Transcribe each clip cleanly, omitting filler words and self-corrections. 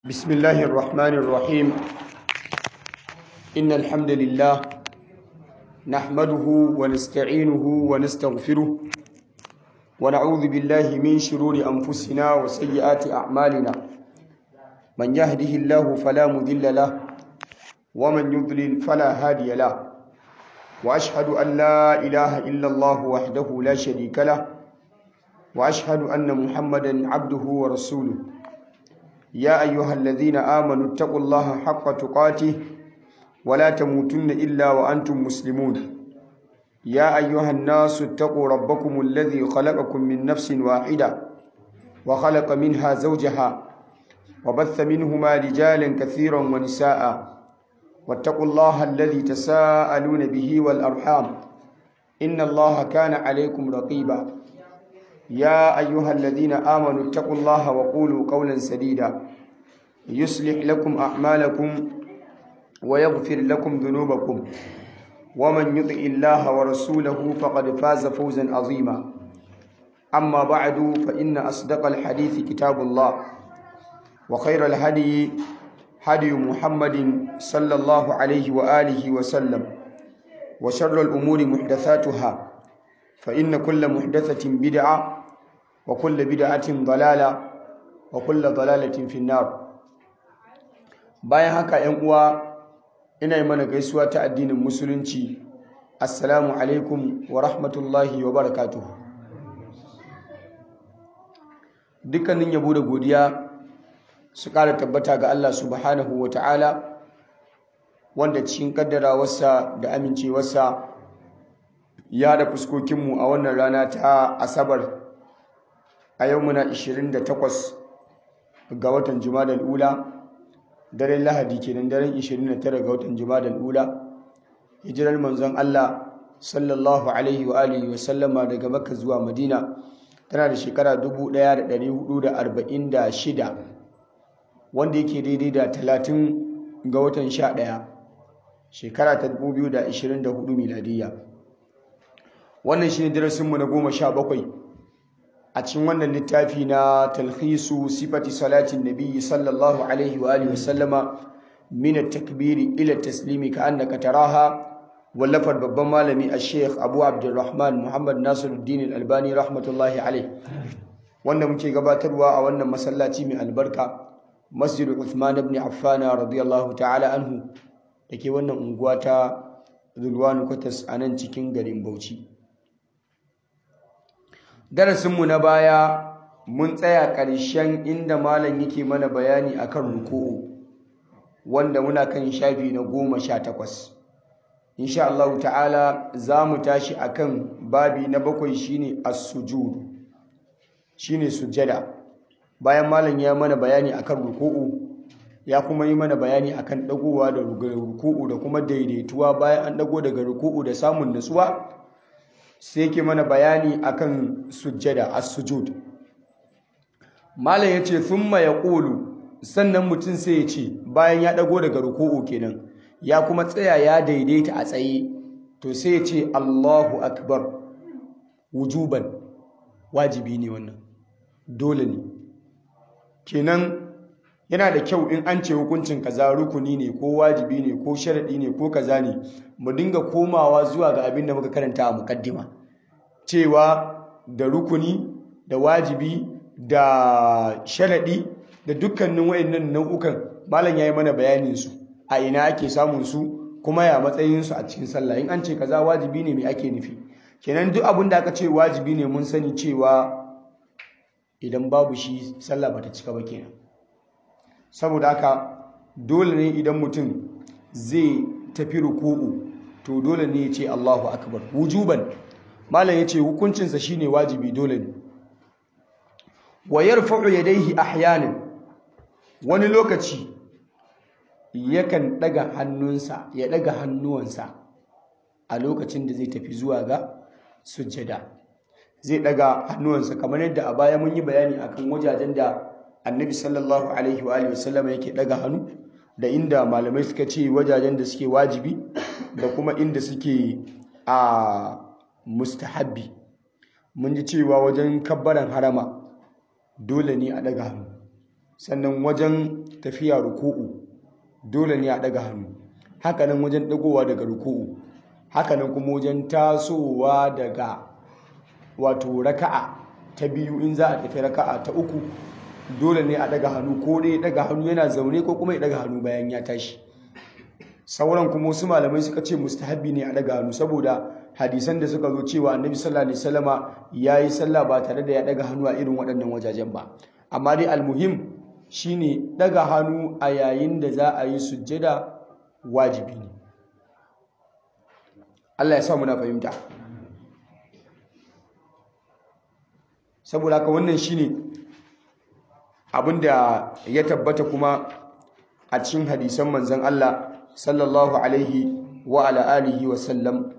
بسم الله الرحمن الرحيم إن الحمد لله نحمده ونستعينه ونستغفره ونعوذ بالله من شرور أنفسنا وسيئات أعمالنا من يهده الله فلا مضل له ومن يضلل فلا هادي له وأشهد أن لا إله إلا الله وحده لا شريك له وأشهد أن محمدا عبده ورسوله يا أيها الذين آمنوا اتقوا الله حق تقاته ولا تموتن إلا وأنتم مسلمون يا أيها الناس اتقوا ربكم الذي خلقكم من نفس واحدة وخلق منها زوجها وبث منهما رجالا كثيرا ونساء واتقوا الله الذي تساءلون به والأرحام إن الله كان عليكم رقيبا يا أيها الذين آمنوا اتقوا الله وقولوا قولا سديدا يصلح لكم أعمالكم ويغفر لكم ذنوبكم ومن يطع الله ورسوله فقد فاز فوزا عظيما أما بعد فإن أصدق الحديث كتاب الله وخير الهدي هدي محمد صلى الله عليه وآله وسلم وشر الأمور محدثاتها فإن كل محدثة بدعة وكل بدعة ضلالة وكل ضلالة في النار. bayan haka ‘yan uwa ina yi mana gaisuwa ta addinin musulunci. Assalamu alaikum wa rahmatullahi wa barakatuhu. Dukkanin yabo da godiya su ƙara tabbata ga Allah subhanahu wa ta'ala, wanda cikin ƙaddarawarsa da amincewarsa ya da fuskokinmu a wannan rana ta Asabar. A yau muna 28 ga watan Jumadal Ula, daren Lahadi kenan, daren 29 ga watan Jumadal Ula. Hijirar manzon Allah sallallahu alaihi wa alihi wa sallama daga Makka zuwa Madina tana da shekara 1446, wanda yake daidai da 30 ga watan 11 shekara ta 2024 miladiyya. Wannan shine darasinmu na 17 a cikin wannan littafi na talhisu sifati salatin nabiyyi sallallahu alaihi wa alihi wasallama min at-takbiri ila at-taslimi ka'annaka taraha, wallafar babban malami al-sheikh Abu Abdurrahman Muhammad Nasiruddin al-Albani rahmatullahi alaihi, wanda muke gabatarwa a wannan masallaci mai albarka, Masjid Uthman ibn Affan radiyallahu ta'ala anhu, dake wannan unguwa ta Zulwanu Kwatas a nan cikin garin Bauchi. Darasinmu na baya mun tsaya ƙarshen inda malam yake mana bayani akan ruku'u, wanda muna kan shafi na 18. Insha Allah ta'ala za mu tashi akan babi na 7, shine as-sujud, shine sujjada. Bayan malam ya mana bayani akan ruku'u, ya kuma yi mana bayani akan dagowa da ruku'u da kuma daidaituwa bayan an dago daga ruku'u da samun nutsuwa, sai yake mana bayani akan sujjada, as-sujud. Malam yace thumma yaqulu, sannan mutum sai ya ce bayan ya dago daga ruku'u kenan, ya kuma tsaya ya daidaita a tsaye, to sai ya ce Allahu akbar, wujuban, wajibi ne wannan, dole ne. Kenan yana da kyau in an ce hukuncin kaza rukuni ne ko wajibi ne ko sharadi ne ko kaza ne, mu dinga komawa zuwa ga abin da muka karanta a mukaddima, cewa da rukuni da wajibi da sharadi da dukkanin wayannan nau'ukan malam yayi mana bayanin su, a ina ake samun su kuma ya matsayin su a cikin sallah. In an ce kaza wajibi ne me ake nufi? Kenan duk abin da aka ce wajibi ne mun sani cewa idan babu shi sallah bata cika ba kenan. Saboda haka dole ne idan mutum zai tafi ruku'u, to dole ne ya ce Allahu akbar wujuban. Malam yace hukuncinsa shine wajibi, dole ne. Wa yarfa'u yadayhi ahyanan, wani lokaci yakan daga hannunsa, ya daga hannuwansa a lokacin da zai tafi zuwa ga sujjada. Zai daga hannuwansa kamar yadda a baya mun yi bayani akan wajajen da Annabi sallallahu alaihi wa alihi wasallam yake daga hannu, da inda malamai suka ce wajajen da suke wajibi da kuma inda suke a mustahabbi. Mun ji cewa wajen kabbaran harama dole ne a daga hannu, sannan wajen tafiya ruku'u dole ne a daga hannu, hakanan wajen dagowa daga ruku'u, hakanan kuma wajen tasowa daga wato raka'a ta biyu in za a tafi raka'a ta uku dole ne a daga hannu, ko dai daga hannu yana zaune ko kuma ya daga hannu bayan ya tashi. Sauran kuma wasu malamai suka ce mustahabbi ne a daga hannu saboda hadisan da suka zo cewa annabi sallallahu alaihi wasallama yayi sallah ba tare da ya daga hannu a irin waɗannan wajajen ba. Amma dai almuhim shine daga hannu a yayin da za a yi sujjada wajibi ne. Allah ya sa muna fahimta. Saboda haka wannan shine abinda ya tabbata kuma a cikin hadisan manzon Allah sallallahu alaihi wa ala alihi wa sallam.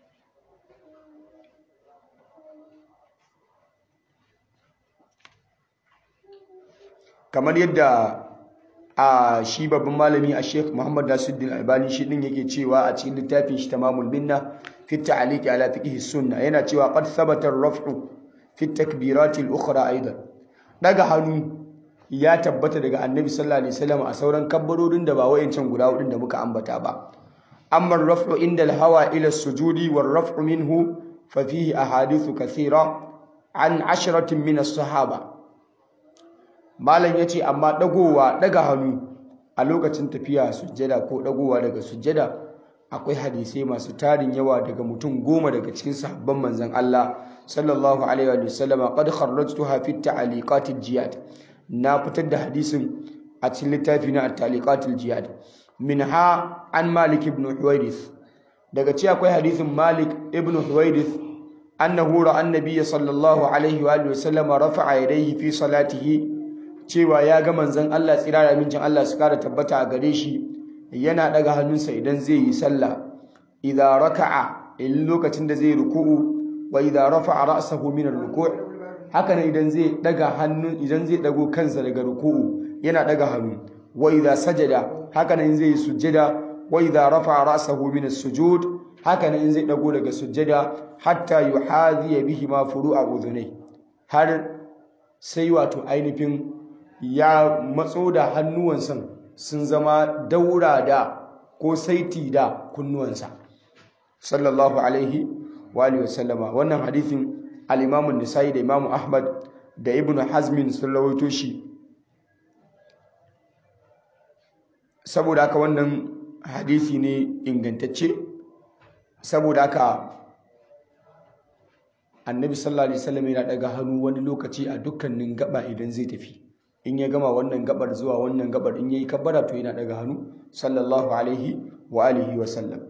Kamar yadda a shi babban malami a Sheikh Muhammad Nasiruddin Albani shi din yake cewa a cikin littafin shi Tamamul Minna fi ta'liq ala fiqh sunna, yana cewa qad thabata ar-raf'u fi at-takbirat al-ukhra aidan. Daga hannu ya tabbata daga Annabi sallallahu alaihi wasallam a sauran kabbarorin da ba wayancan guda hudun da muka ambata ba. Amma ar-raf'u inda al-hawa ila as-sujudi war-raf'u minhu fa fihi ahadithu kathira an 'ashratin min as-sahaba. Malam ya ce amma daga hannu a lokacin tafiya sujjada ko dagowa daga sujjada akwai hadisai masu tarin yawa daga mutum 10 daga cikin sahabban manzon Allah sallallahu alaihi wa sallama qad kharrajtuha fi ta'liqat al-jiyad. Na fitar da hadisin a cikin littafi na at-ta'liqat al-jiyad. Minha an Malik ibn Huwaydith, daga ci akwai hadisin Malik ibn Huwaydith annahu ra'a an-nabiy sallallahu alaihi wa sallama rafa'a yadayhi fi salatihi, cewa ya ga manzon Allah tsira da mincin Allah su kara tabbata a gare shi yana daga hannunsa idan zai yi sallah, idza raka'a in lokacin da zai ruku'u, wa idza rafa'a ra'sahu min ar-ruku', haka ne idan zai daga hannun, idan zai dago kansa daga ruku'u yana daga hannu, wa idza sajada, haka ne zai sujjada, wa idza rafa'a ra'sahu min as-sujud, haka ne zai dago daga sujjada, hatta yuhadhiya bihi ma furu'a udhunai, har sai wato ainihin ya matso da hannuwansa sun zama daura da ko saiti da kunnuwansa sallallahu alaihi wa alihi wasallama. Wannan hadithin al-Imam an-Nasa'i da Imam Ahmad da Ibn Hazm sun rawaito shi. Saboda haka wannan hadisi ne ingantacce. Saboda haka Annabi sallallahu alaihi wasallam yana daga hannu wani lokaci a dukkanin gaba idan zai tafi. In ya gama wannan gabar zuwa wannan gabar, in yayi kabbara to yana daga hannu sallallahu alaihi wa alihi wa sallam.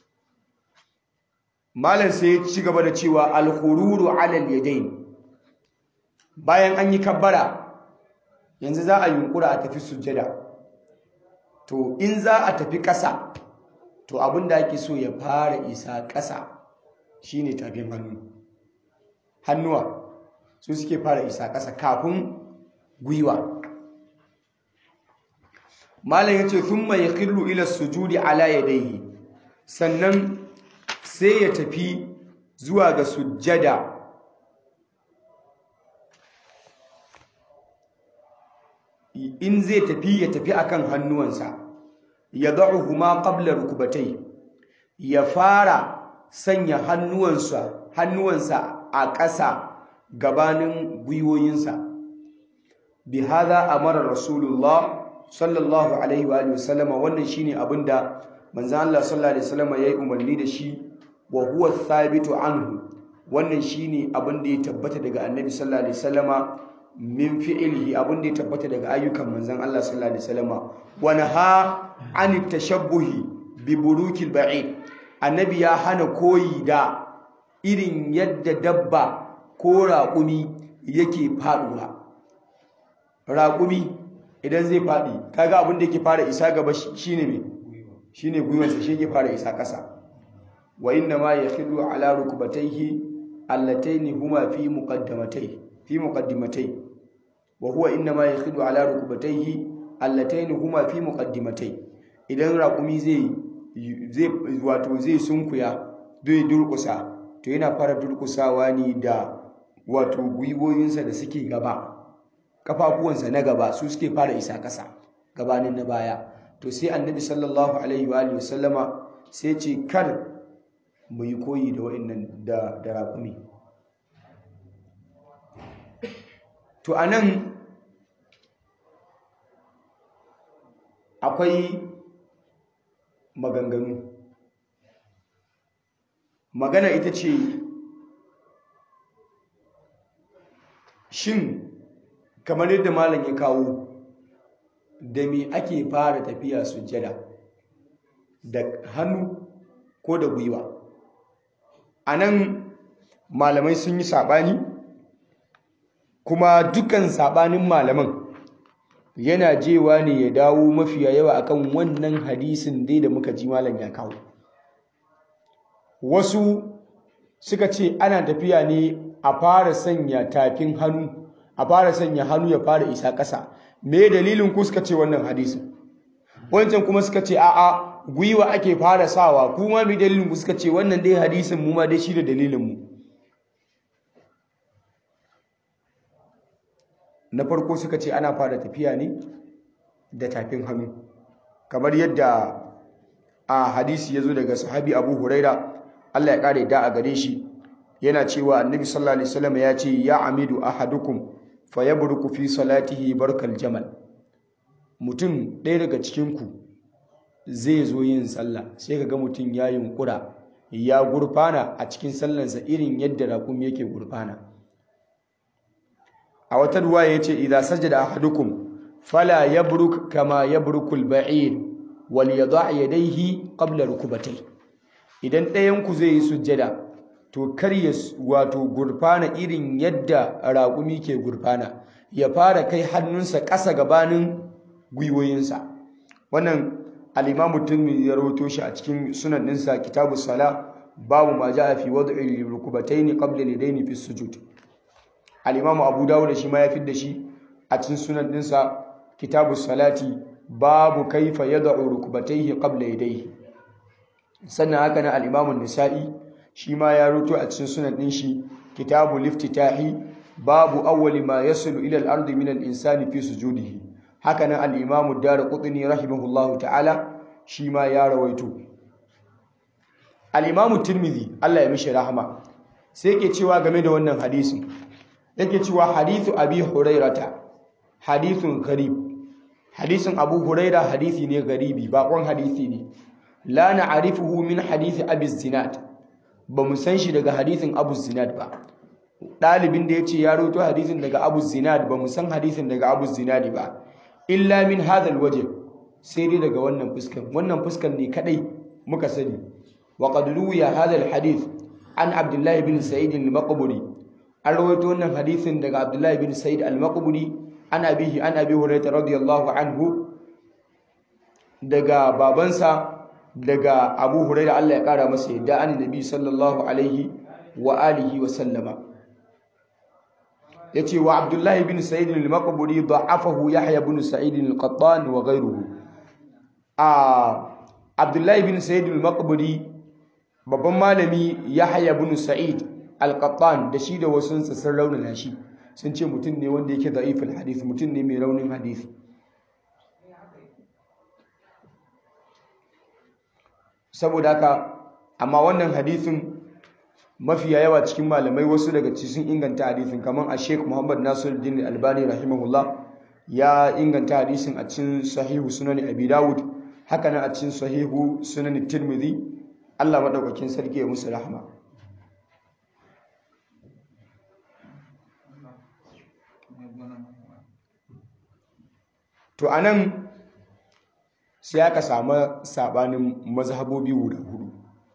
Malam sai ya ci gaba da cewa al-khururu ala al-yadayn. Bayan an yi kabbara yanzu za a yunkura a tafi sujjada. To in za a tafi ƙasa, to abinda ake so ya fara isa ƙasa shine tafin hannu. Hannuwa su suke fara isa ƙasa kafin gwiwa. Malam yace thumma yakhillu ila sujudi ala yadayhi, sannan sai ya tafi zuwa ga sujjada in zai tafi ya tafi akan hannuwansa, yad'uhuma qabla rukbatayhi, ya fara sanya hannuwansa a ƙasa gabanin gwiwoyinsa. Bihadha amara Rasulullah sallallahu alaihi wa alihi wasallama, wannan shine abinda manzo Allah sallallahu alaihi wasallama yayi umarni da shi, wa huwa thabitu anhu, wannan shine abinda ya tabbata daga Annabi sallallahu alaihi wasallama min fi'lihi, abinda ya tabbata daga ayyukan manzon Allah sallallahu alaihi wasallama. Wa naha an tashabbuhi bi burukil ba'id, Annabi ya hana koyi da irin yadda dabba ko raƙumi yake faduwa. Raƙumi idan zai faɗi kaga abin da yake fara isa gaba shine me, shine gwiwansa, shi yake fara isa ƙasa. Wa inna ma yakhilu ala rukbatayhi allatayn huma fi muqaddimatay wa huwa inna ma yakhilu ala rukbatayhi allatayn huma fi muqaddimatay. Idan raƙumi zai sunkuya zai durƙusa, to yana fara durƙusawa ne da wato gwiwoyinsa da suke gaba, kafafuwansa na gaba su suke fara isa ƙasa. gabanin na baya. To sai annabi sallallahu alaihi wa alihi wasallama sai ce kar mu yi koyi da wa'annan da raƙumi. To anan akwai maganganu. Magana ita ce, shin kamar yadda malam ya kawo, da me ake fara tafiya sujjada, da hannu ko da gwiwa? A nan malamai sun yi saɓani, kuma dukan saɓanin malaman yana jewa ne ya dawo mafiya yawa akan wannan hadisin dai da muka ji malam ya kawo. Wasu suka ce ana tafiya ne a fara sanya tafin hannu, a fara sanya hannu ya fara isa ƙasa. Me dalilin ku suka ce wannan hadisin? Wancan kuma suka ce a'a, gwiwa ake fara sawa. Kuma me dalilin ku suka ce wannan dai hadisin mu ma dai shi da dalilin mu. Na farko suka ce ana fara tafiya ne da tafin hannu, kamar yadda a hadisi ya zo daga sahabi Abu Huraira, Allah ya kare da a gare shi, yana cewa annabi sallallahu alaihi wasallam ya ce ya amidu ahadukum fayabruku fi salatihi barkal jamal. Mutum ɗaya daga cikin ku zai zo yin sallah, sai kaga mutum ya yunkura ya gurfana a cikin sallansa irin yadda raƙumi yake gurfana. A wata ruwaya yace idza sajada ahadukum fala yabruk kama yabrukul ba'ir wal yada' yadayhi qabla rukubatayhi. Idan ɗayan ku zai yi sujjada, to kar ya wato gurfana irin yadda raƙumi ke gurfana, ya fara kai hannunsa ƙasa gabanin gwiwoyinsa. Wannan al-Imam Tirmidhi ya rawaito shi a cikin sunan ɗinsa Kitabus Sala, babu ma ja'a fi wad'i rukubatayn qabla al-yadayn fi sujud. Al-Imam Abu Dawud shi ma ya fidda shi a cikin sunan ɗinsa Kitabus Salati, babu kaifa yad'u rukubatayhi qabla yadayhi. Sannan haka nan al-Imam An-Nisa'i shi ma ya rawaito a cikin sunan ɗin shi Kitabul Iftitahi, babu awwali ma yasilu ila al-ardi min al-insani fi sujudihi. Haka nan al-Imam Ad-Darqutni rahimahullahu ta'ala shi ma ya rawaito. Al-Imam Tirmidhi Allah ya mishi rahama sai yake cewa game da wannan hadisin, yake cewa hadithu Abi Hurairata hadithun gharib. Hadisin Abu Huraira hadisi ne garibi, bakon hadisi ne. La na'rifuhu min hadisi Abi Zinad, ba mu san shi daga hadisin Abu Zinad ba. Dalibin da yace ya rawaito hadisin daga Abu Zinad, ba mu san hadisin daga Abu Zinad ba. Illa min hadha alwajh, sai dai daga wannan fuskan ne kadai muka sani. Wa qad ruwiya hadha alhadith an Abdullah ibn Sa'id al-Maqburi. An rawaito wannan hadisin daga Abdullah ibn Sa'id al-Maqburi an abihi an Abi Hurairah radiyallahu anhu, daga babansa daga Abu Hurairah Allah ya kara masa yadda, an Nabi sallallahu alaihi wa alihi wa sallama. yace wa Abdullah ibn Sa'id al-Maqburi da'afahu Yahya ibn Sa'id al-Qattan wa ghayruhu. Abdullah ibn Sa'id al-Maqburi babban malami Yahya ibn Sa'id al-Qattan da shi da wasu sun raunana shi, sun ce mutum ne wanda yake da'iful hadith, mutum ne mai raunin hadisi. Saboda haka, amma wannan hadisin mafiya yawa cikin malamai wasu daga cikin sun inganta hadisin, kamar a Sheikh Muhammad Nasiruddin Albani rahimahullah ya inganta hadisin a cikin sahihu sunan Abi Dawud, haka nan a cikin sahihu sunan Tirmidhi. Allah madaukakin sarki ya musu rahama. To anan sai aka samu sabanin mazhabobi guda hudu.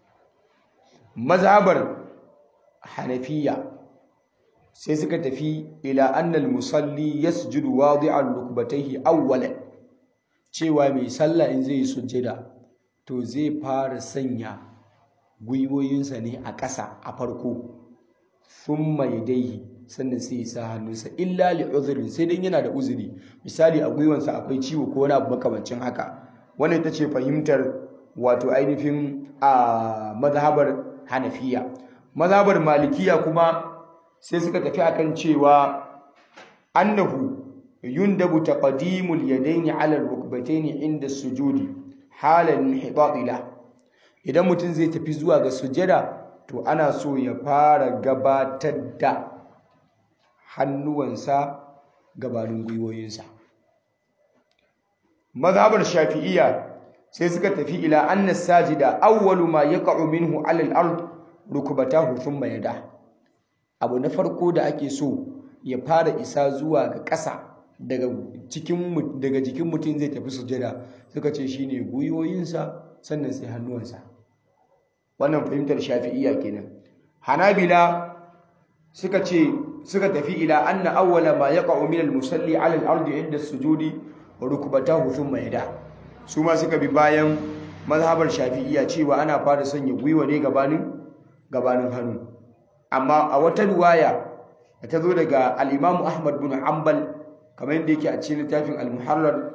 Mazhabar Hanafiya sai suka tafi ila annal musalli yasjudu wadi'an rukbatayhi awwalan, cewa mai sallah in zai sujjada to zai fara sanya gwiwoyinsa ne a ƙasa a farko, thumma yadayhi, sannan sai ya sa hannunsa, illa li uzrin, sai dan yana da uzuri, misali a gwiwansa akwai ciwo ko wani abu makamancin haka. Wannan ita ce fahimtar wato ainihin a mazhabar Hanafiya. Mazhabar Malikiya kuma sai suka tafi akan cewa annahu yundabu taqdimul yadaini ala rukbataini inda sujudi halan inhitatila. Idan mutum zai tafi zuwa ga sujada to ana so ya fara gabatar da hannuwansa gabanin gwiwoyinsa. Mazhabar Shafi'iyya sai suka tafi ila anna sajida awwalu ma yaqa'u minhu 'ala al-ard rukbatahu thumma yada. Abu na farko da ake so ya fara isa zuwa ga ƙasa daga jikin mutum zai tafi sujada, suka ce shine gwiwoyinsa sannan sai hannuwansa. Wannan fahimtar Shafi'iyya kenan. Hanabila suka tafi ila anna awwala ma yaqa'u min al-musalli 'ala al-ard 'inda as-sujudi rukbatahu thumma yada. Su ma suka bi bayan mazhabar Shafi'iyya cewa ana fara sanya gwiwa ne gabanin hannu. Amma a wata riwaya da ta zo daga al-Imam Ahmad bin Hanbal kamar yadda yake a cikin littafin al-Muharrar,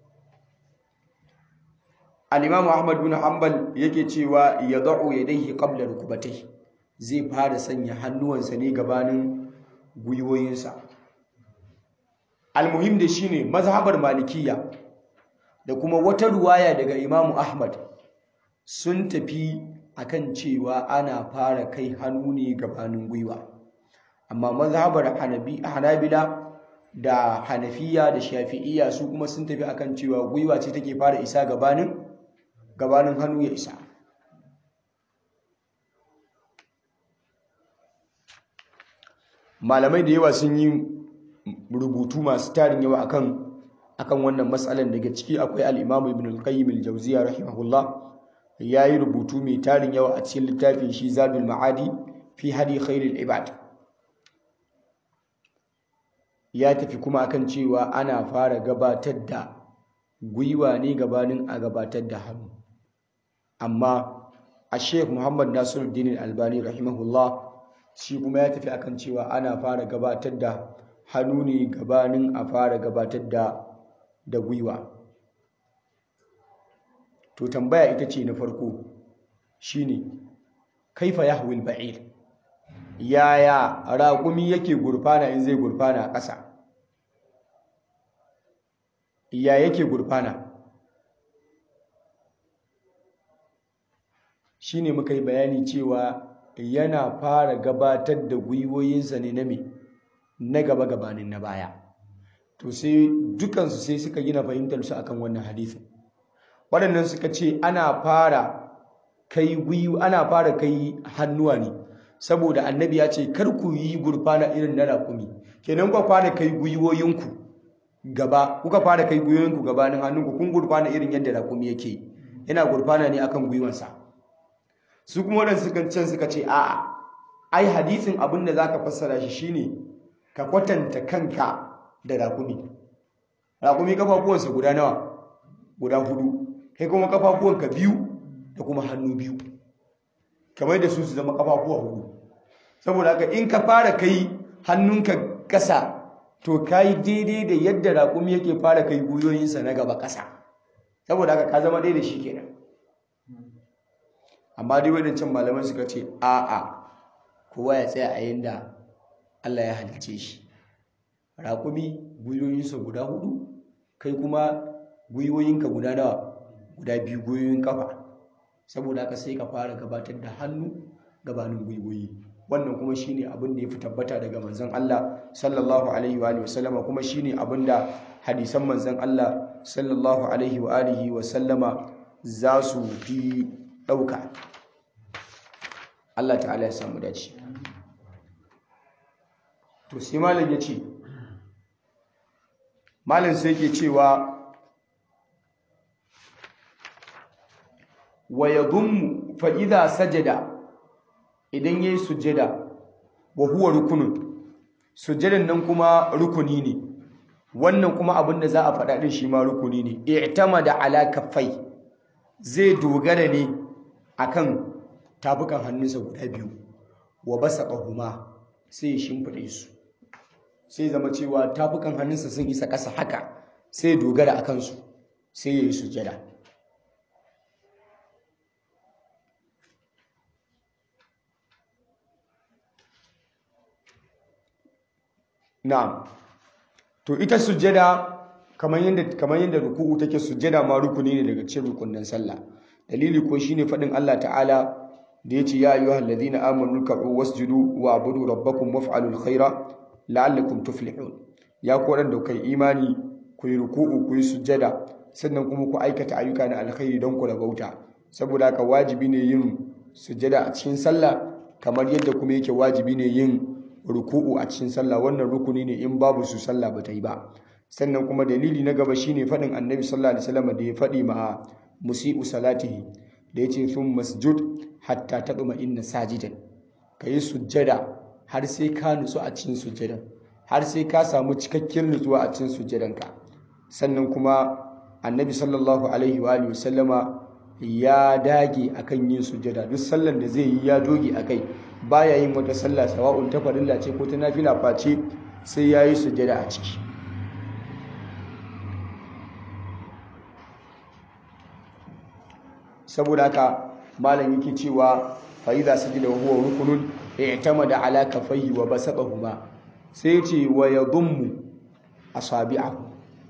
al-Imam Ahmad bin Hanbal yake cewa yad'u yadayhi qabla rukbatayhi, zai fara sanya hannuwansa ne gabanin gwiwoyinsa. Al-muhim da shine mazhabar Malikiyya da kuma wata ruwaya daga Imam Ahmad sun tafi akan cewa ana fara kai hannu ne gabanin gwiwa. Amma mazhabar Hanabila da Hanafiya da Shafi'iyya su kuma sun tafi akan cewa gwiwa ce take fara isa gabanin hannu ya isa. Malamai da yawa sun yi rubutu masu tarin yawa akan wannan matsalan. Daga ciki akwai al-Imam Ibn al-Qayyim al-Jawziyya rahimahullah, yayi rubutu mai tarin yawa a cikin littafin shi Zadul Ma'adi fi hadi khairil ibad. Ya tafi kuma akan cewa ana fara gabatar da gwiwa ne gabanin a gabatar da hannu. Amma a Sheikh Muhammad Nasiruddin Al-Albani rahimahullah shi kuma ya tafi akan cewa ana fara gabatar da hannu ne gabanin a fara gabatar da gwiwa. To tambaya ita ce na farko shine kaifa yahwil ba'ir, yaya raƙumi yake gurfana in zai gurfana a ƙasa? Ya yake gurfana? Shine muka yi bayani cewa yana fara gabatar da gwiwoyinsa ne na gaba gabanin na baya. To sai dukansu sai suka gina fahimtarsu akan wannan hadisi. Waɗannan suka ce ana fara kai hannuwa ne saboda annabi ya ce kar ku yi gurfana irin na raƙumi. Kenan kuka fara kai gwiwoyinku gaba, kuka fara kai gwiwoyinku gabanin hannunku, kun gurfana irin yadda raƙumi yake, yana gurfana ne akan gwiwansa. Su kuma waɗansu suka ce a'a, ai hadisin abin da zaka fassara shi shine ka kwatanta kanka da raƙumi. Raƙumi kafafuwansa guda nawa? Guda 4. Kai kuma kafafuwanka 2 da kuma hannu 2. Kamar da su zama kafafuwa 4. Saboda haka in ka fara kai hannunka ƙasa to kai daidai da yadda raƙumi yake fara kai gwiwoyinsa na gaba ƙasa. Saboda haka ka zama daidai da shi kenan. Amma dai waɗancan malaman suka ce a'a, kowa ya tsaya a yanda Allah ya halicce shi. Raƙumi gwiwoyinsa guda 4, kai kuma gwiwoyinka guda nawa? Guda 2, gwiwoyin kafa. Saboda haka sai ka fara gabatar da hannu gabanin gwiwoyi. Wannan kuma shine abin da ya fi tabbata daga manzon Allah sallallahu alaihi wa alihi wasallama, kuma shine abin da hadisan manzon Allah sallallahu alaihi wa alihi wasallama za su fi ɗauka. Allah ta'ala ya samu dace. To sai malam ya ce, malam sai ke cewa wa yadhummu fa idha sajada, idan yayi sujada, wa huwa rukunun, sujadan nan kuma rukuni ne. Wannan kuma abin da za a faɗa din shi ma rukuni ne. I'tamada ala kaffai, zai dogara ne akan tafukan hannunsa guda 2. Wa basaqahuma, sai ya shimfide su, sai zama cewa tafukan hannunsa sun isa ƙasa haka, sai dogara akan su, sai yayi sujada. Na'am. to ita sujjada kamar yadda ruku'u take, sujjada ma rukuni ne daga cikin rukunin sallah. Dalili ko shine fadin Allah ta'ala da yace ya ayyuhal ladina amanu ruk'u wasjudu wa'budu rabbakum waf'alul khaira la'allakum tuflihun. Ya ku wadanda kai imani ku yi ruku'u ku yi sujjada sannan kuma ku aikata ayyuka na alkhairi don ku rabauta. Saboda haka wajibi ne yin sujjada a cikin sallah kamar yadda kuma yake wajibi ne yin ruku'u a cikin sallah. Wannan rukuni ne, in babu su sallah ba ta yi ba. Sannan kuma dalili na gaba shine fadin Annabi sallallahu alaihi wasallam da ya fadi ma musii'u salatihi da yace sun masjud hatta taduma inna sajidan, kai sujjada har sai ka nutsu a cikin sujjadan, har sai ka samu cikakken nutsuwa a cikin sujjadanka. Sannan kuma Annabi sallallahu alaihi wa alihi wasallama ya dage akan yin sujjada. Duk sallar da zai yi ya doge akai, baya yin wata sallah sawa'un ta farilla ce ko ta nafila face sai yayi sujjada a ciki. Saboda haka malam yake cewa fa idza sajada wa huwa rukunun i'tamada ala kafayhi wa basaqahuma, sai yace wa yadhummu asabi'ahu,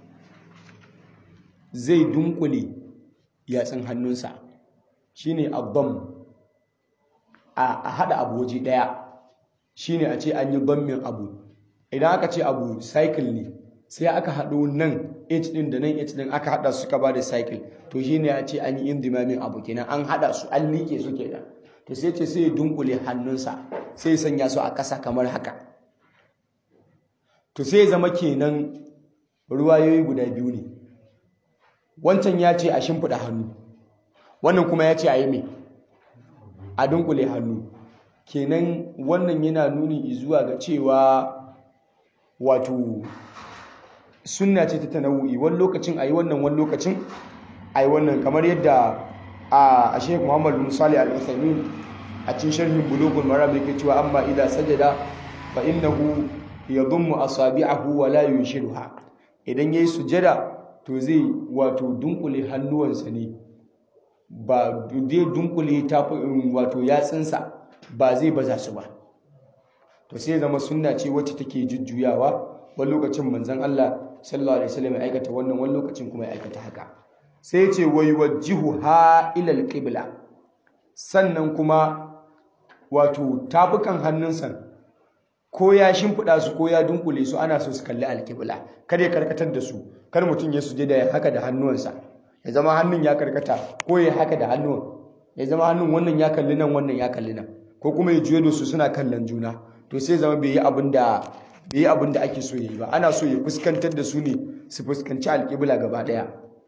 zai dunkule yatsun hannunsa, shine addam, a hada abu waje daya, shine a ce an yi dammin abu. Idan aka ce abu cycle ne, sai aka hado nan h din da nan h din aka hada su ka bada cycle, to shine a ce an yi indimamin abu kenan, an hada su an like su kenan. To sai ce sai ya dunkule hannunsa, sai ya sanya su a ƙasa kamar haka. To sai ya zama kenan ruwayoyi guda biyu ne, wancan ya ce a shimfiɗa hannu, wannan kuma ya ce a yi mai, a dunkule hannu. Kenan wannan yana nuni zuwa ga cewa wato sunna ce ta tanawu'i, wani lokacin a yi wannan, wani lokacin a yi wannan, kamar yadda a Sheikh Muhammad bin Salih Al-Uthaymeen a cikin sharhin Bulughul Maram yake cewa amma idza sajada fa innahu yadhummu asabi'ahu wa la yunshiruha. Idan yayi sujada to zai wato dunkule hannuwansa ne, ba zai dunkule wato yatsinsa, ba zai baza su ba. To sai zama sunna ce wacce take jujjuyawa, wani lokacin manzon Allah sallallahu alaihi wasallam ya aikata wannan, wani lokacin kuma ya aikata haka. Sai ce wa yuwajjihuha ila alqibla, sannan kuma wato tafukan hannunsa ko ya shimfida su ko ya dunkule su ana so su kalli alqibla, kada ya karkatar da su. Kar mutum ya sujada ya haka da hannuwansa, ya zama hannun ya karkata, ko ya haka da hannun ya zama hannun wannan ya kalli nan wannan ya kalli nan, ko kuma ya juye da su suna kallon juna. To sai zama bai yi abin da ake so yi ba. Ana so ya fuskantar da su ne su fuskanci alqibla gaba daya.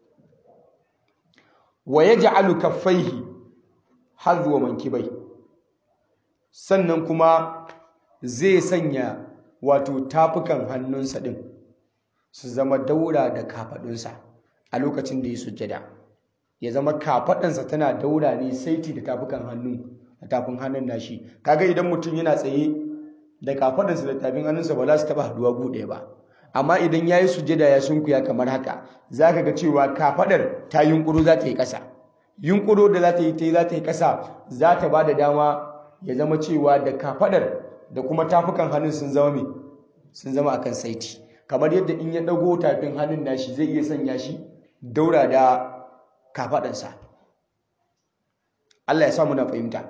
Wa yaj'alu kaffaihi hadwa mankibai, sannan kuma zai sanya wato tafukan hannunsa din su zama daura da kafadunsa a lokacin da ya sujjada. Ya zama kafadansa tana daura ne saiti da tafukan hannun nashi. Kaga idan mutum yana tsaye da kafadansa da tafin hannunsa ba za su taba haduwa gude ba. Amma idan yayi sujjada ya sunkuya kamar haka, zaka ga cewa kafadar ta yunkuro za ta yi ƙasa. Yunkuro da za ta yi ƙasa za ta ba da dama ya zama cewa da kafadar da kuma tafukan hannun sun zama akan saiti. Kamar yadda in ya dago tafin hannun nashi zai iya sanya shi daura da kafadansa. Allah ya sa muna fahimta.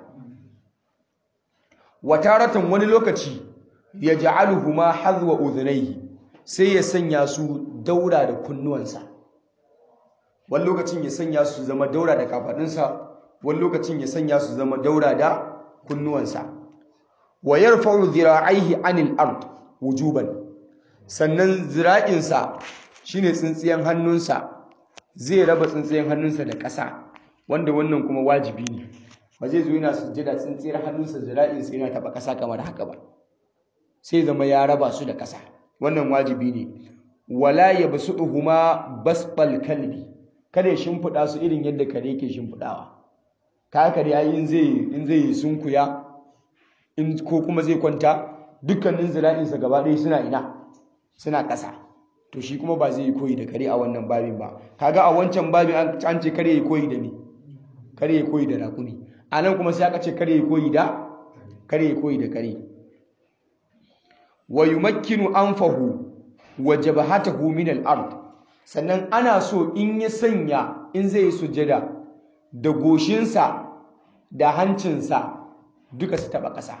Wataratan wani lokaci ya ja'aluhuma hadwa udhnayhi, sai ya sanya su daura da kunnuwansa. Wani lokacin ya sanya su zama daura da kafadunsa, wani lokacin ya sanya su zama daura da kunnuwansa. Wa yarfa'u dhira'aihi 'anil ard wujuban, sannan zira'insa shine tsintsiyan hannunsa zai raba tsintsiyan hannunsa da ƙasa, wanda wannan kuma wajibi ne. Ba zai zo yana sujjada tsintsiyar hannunsa zira'insa yana taba ƙasa kamar haka ba, sai zama ya raba su da ƙasa, wannan wajibi ne. Wala yabsutuhuma basbal kalbi, kada ya shimfida su irin yadda kare yake shimfidawa. Ka kare yayi in zai sunkuya in ko kuma zai kwanta, dukkanin zira'insa gaba ɗaya suna ƙasa. To shi kuma ba zai yi koyi da kare a wannan babin ba. Kaga a wancan babin an ce kare yi koyi da me? Kare yi koyi da rakumi. A nan kuma sai aka ce kare yi koyi da kare. Wa yumakkinu anfahu wa jabhatahu min al-ard, sannan ana so in ya sanya in zai yi sujjada da goshinsa da hancinsa duka su taba ƙasa.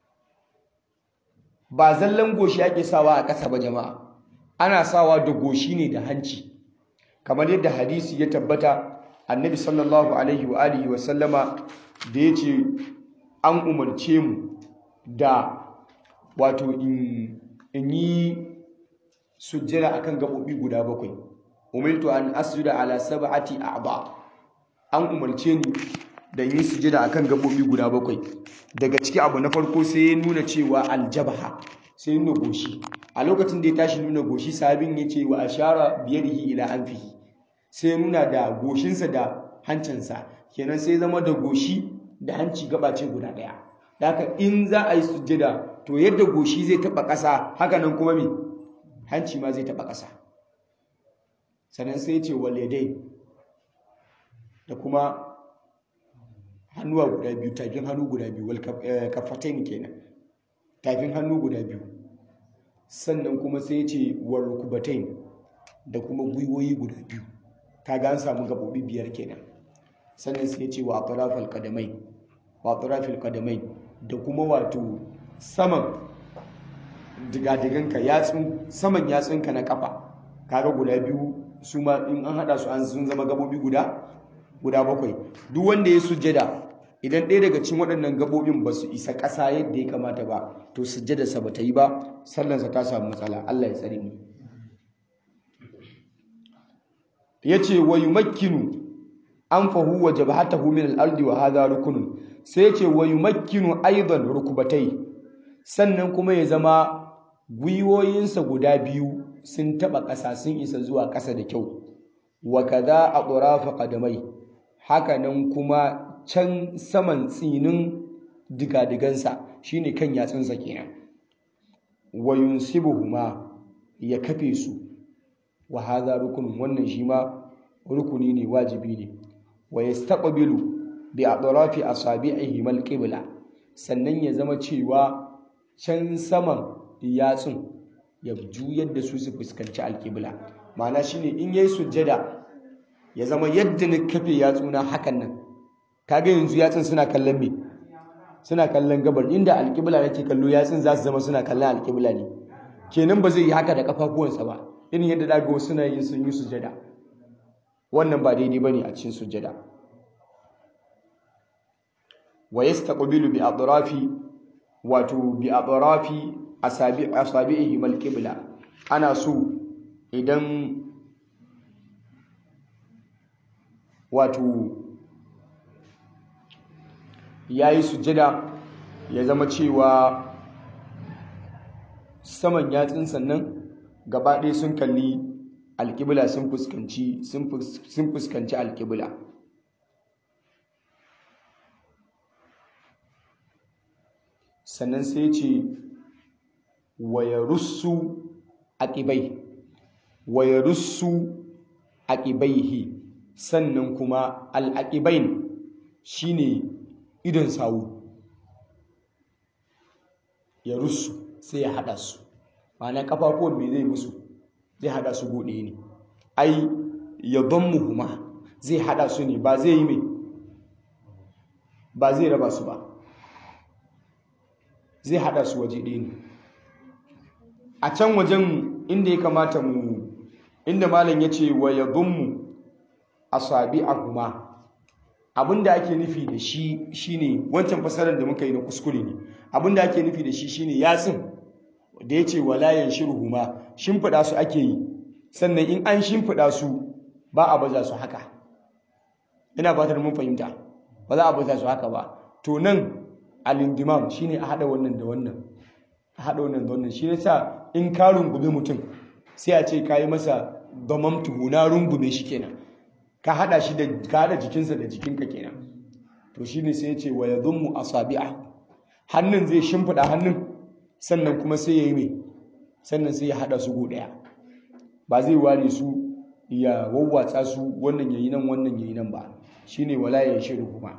Ba zallan goshi ake sawa a ƙasa ba jama'a, ana sawa da goshi ne da hanci, kamar yadda hadisi ya tabbata annabi sallallahu alaihi wa alihi wa sallama da ya ce an umarce mu da wato in yi sujjada akan gabobi guda bakwai. Umirtu an asjuda ala sab'ati a'ba, an umarce ni da yi sujjada akan gabobi guda bakwai. Daga ciki abu na farko sai ya nuna cewa aljabha, sai ya nuna goshi. A lokacin da ya tashi nuna goshi, sahabin ya ce wa ashara biyadihi ila anfihi, sai ya nuna da goshinsa da hancinsa, kenan sai zama da goshi da hanci gaba ce guda ɗaya. Haka in za a yi sujjada to yadda goshi zai taɓa ƙasa, haka nan kuma me hanci ma zai taɓa ƙasa. Sannan sai ya ce wal yadai, da kuma hannuwa guda biyu, tafin hannu guda biyu, wal kafatain kenan, tafin hannu guda biyu. Sannan kuma sai ya ce wal rukubatain, da kuma gwiwoyi guda biyu. Kaga an samu gabobi biyar kenan. Sannan sai ya ce wa atrafal qadamai, da kuma wato saman digadiganka, saman yatsunka na kafa, kaga guda biyu su ma in an hada su sun zama gabobi guda bakwai. Duk wanda ya sujjada idan ɗaya daga cikin waɗannan gabobin ba su isa ƙasa yadda ya kamata ba, to sujjadarsa ba ta yi ba, sallansa ta samu matsala. Allah ya tsare mu. Yace wa yumakkinu anfahu wa jabhatahu min al-ardi wa hadha rukunun, sai yace wa yumakkinu aidan rukubatai, sannan kuma ya zama gwiwoyinsa guda biyu sun taba ƙasa, sun isa zuwa ƙasa da kyau. Wa kaza atrafa qadamai, haka nan kuma can saman tsinin digadigansa shine kan yatsunsa kenan. Wa yunsibuhuma, ya kafe su. Wa hadha rukunun, wannan shi ma rukuni ne, wajibi ne. Wa yastaqbilu bi atrafi asabi'ihi mal qibla, sannan ya zama cewa can saman yatsun ya juyar da su fuskanci alqibla. Ma'ana shine in yayi sujjada ya zama yadda na kafe yatsuna hakan nan, kaga yanzu yatsun suna kallon me, suna kallon gabar, inda alqibla nake kallo yatsun za su zama suna kallon alqibla ne. Kenan ba zai yi haka da kafafuwansa ba, irin yadda daga wasu suna yin sun yi sujjada. Wannan ba daidai bane a cikin sujjada. Wa yastaqbilu bi atrafi, wato bi atrafi asabi'ihi mal qibla, ana so idan wato yayi sujjada ya zama cewa saman yatsun sannan gaba ɗaya sun kalli alƙibla, sun fuskanci alƙibla. Sannan sai ce wa yarussu aqibaihi, sannan kuma al-aqibain shine idon sawu. Yarussu sai ya hada su, ma'ana kafafuwan me zai musu, zai hada su gode ne. Ai yadammuhuma, zai hada su ne, ba zai yi mai, ba zai raba su ba, zai hada su waje ɗaya ne. A can wajen inda ya kamata inda malam ya ce wa yadummu asabi'ahuma, abinda ake nufi da shi shine wancan fasarar da muka yi na kuskure ne. Abinda ake nufi da shi shine yatsun da ya ce wala yanshiruhuma, shimfiɗa su ake yi, sannan in an shimfiɗa su ba a baza su haka. Ina fatar mun fahimta, ba za a baza su haka ba. To nan al-indimam shine a hada wannan da wannan, a hada wannan da wannan. Shi yasa in ka rungume mutum sai a ce kai masa damamtuhu, na rungume shi kenan, ka hada shi da, ka hada jikinsa da jikinka kenan. To shine sai ya ce wa yadhummu asabi'a, hannun zai shimfida hannun, sannan kuma sai ya yi mai, sannan sai ya hada su go daya, ba zai ware su ya wawwatsa su, wannan yayi nan wannan yayi nan ba. Shine wala yanshiruhuma.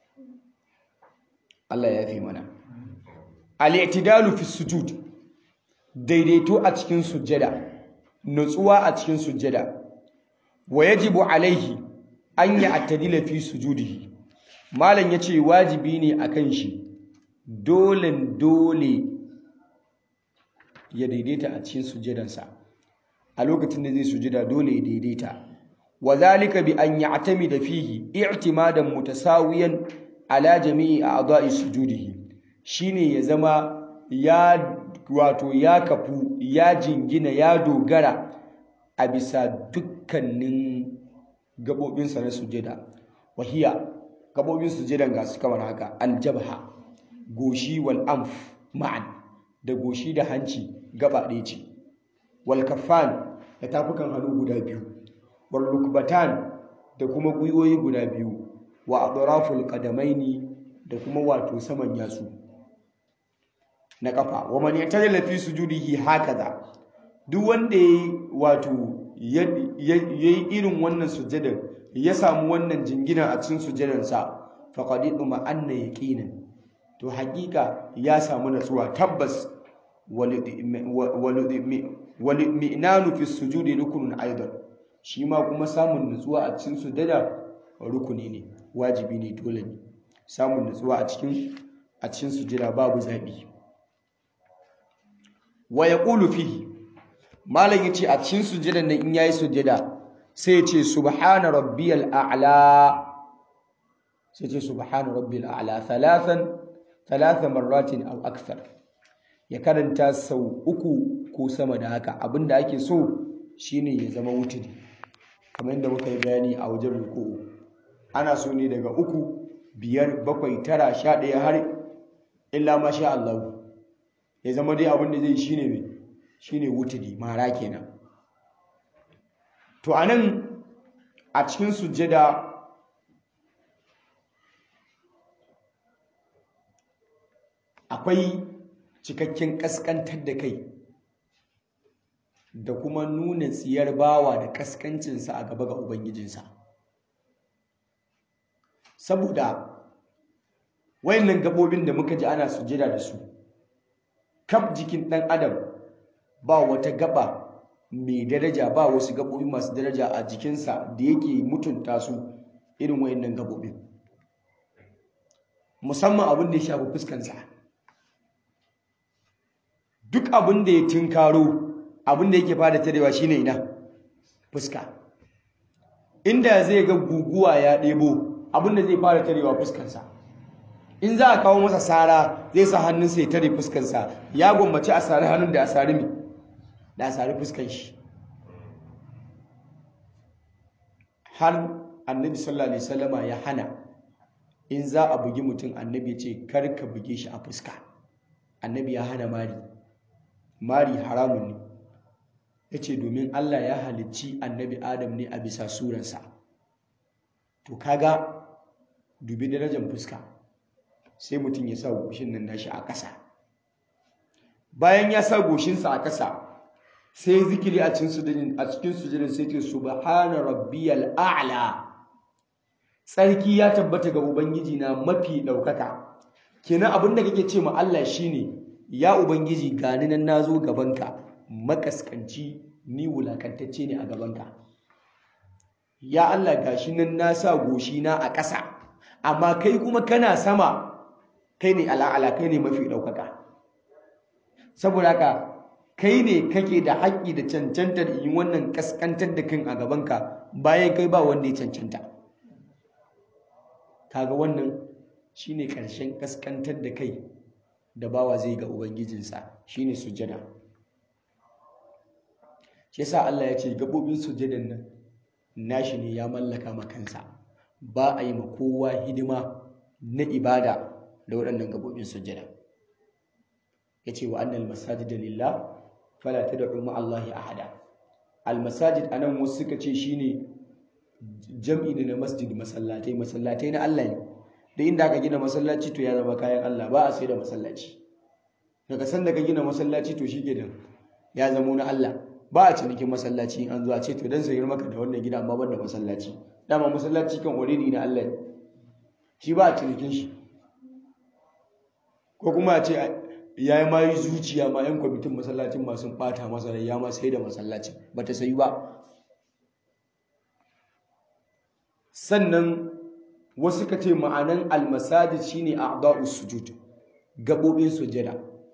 Allah ya fi mana. Al-i'tidalu fi sujud, daidaito a cikin sujjada. nutsuwa a cikin sujjada wa yajibu alaihi an ya'tadila fi sujudihi malam yace wajibi ne akan shi dole ya daidaita a cikin sujjadansa a lokacin da zai sujjada dole ya daidaita wa zalika bi an ya'tamida fihi i'timadan mutasawiyan ala jami'i a'dha'i sujudihi shine ya zama ya kafu ya jingina ya dogara a bisa dukkanin gabobinsa na sujada wahiya gabobin sujadan ga su kamar haka aljabha goshi wal anf ma'an da goshi da hanci gaba ɗaya ce wal kaffan da tafukan hannu guda biyu wal rukbatan da kuma gwiwoyi guda biyu wa adraful qadamaini da kuma wato saman yatsu na kafa wa man yatajalla fi sujudihi hakaza duk wanda yayi irin wannan sujjadar ya samu wannan jingina a cikin sujjadar sa faqad idma anna yaqinan to hakika ya samu natsuwa tabbas walidminanu fi sujudi rukunun aidan shi ma kuma samun natsuwa a cikin sujjada rukuni ne wajibi ne dole ne samun natsuwa a cikin sujjada babu zabi wa yaqulu fihi malam yace a cikin sujjadan nan in yayi sujjada sai yace subhana rabbiyal a'la sai yace subhana rabbil a'la thalatha marratin aw akthar ya karanta sau uku ko sama da haka abinda ake so shine ya zama wuturi kamar yadda muka yi bayani a wajen ruku'u ana so ne daga 3 5 7 9 11 har illa ma sha Allah ya zama dai abin da zai shine wuturi mara kenan to anan a cikin sujjada akwai cikakken kaskantar da kai da kuma nuna tsiyar bawa da kaskancinsa a gaba ga ubangijinsa saboda wayannan gabobin da muka ji ana sujjada da su kaf jikin ɗan adam ba wata gaba mai daraja ba wasu gabobi masu daraja a jikinsa da yake mutunta su irin wayannan gabobin musamman abin da ya shafi fuskansa duk abin da ya tinkaro abin da yake fara tarewa shine ina fuska inda zai ga guguwa ya ɗebo abin da zai fara tarewa fuskansa in za a kawo masa sara zai sa hannunsa ya tare fuskansa ya gwammaci a sari hannun da a sari mi da a sari fuskan shi har annabi sallallahu alaihi wasallama ya hana in za a bugi mutum annabi ce kar ka buge shi a fuska annabi ya hana mari haramun ne yace domin Allah ya halicci annabi Adam ne a bisa suransa to kaga dubi darajar fuska sai mutum ya sa goshin nan nashi a ƙasa bayan ya sa goshinsa a ƙasa sai zikiri a cikin sujudin sai ce subhana rabbiyal a'la tsarki ya tabbata ga ubangiji na mafi ɗaukaka kenan abin da kake ce ma Allah shine ya ubangiji gani nan nazo gabanka makaskanci ni wulakantacce ne a gabanka ya Allah gashi nan na sa goshi na a ƙasa amma kai kuma kana sama kai ne ala'ala kai ne mafi ɗaukaka saboda haka kai ne kake da haƙƙi da cancantar yin wannan kaskantar da kan a gabanka bayan kai ba wanda ya cancanta kaga wannan shine ƙarshen kaskantar da kai da bawa zai ga ubangijinsa shine sujjada shi yasa Allah ya ce gabobin sujjadan nan nashi ne ya mallaka ma kansa ba a yi ma kowa hidima na ibada da waɗannan gabobin sujjada yace wa annal masajida lillah fala tad'u ma Allahi ahada al masajid anan wasu suka ce shine jam'i ne na masjid masallatai na Allah ne da inda aka gina masallaci to ya zama kayan Allah ba a sai da masallaci daga san da ka gina masallaci to shikenan ya zama na Allah ba a cinikin masallaci an zo a ce to dan sayar maka da wannan gida amma ban da masallaci dama masallaci kan already na Allah ne shi ba a cinikin shi ko kuma a ce ya yi ma yi zuciya ma 'yan kwamitin masallacin masu ɓata masa rai ya ma sai da masallacin ba ta sayi ba. Sannan wasu ka ce ma'anan almasajid shine a'da'us sujud, gaɓoɓin sujada,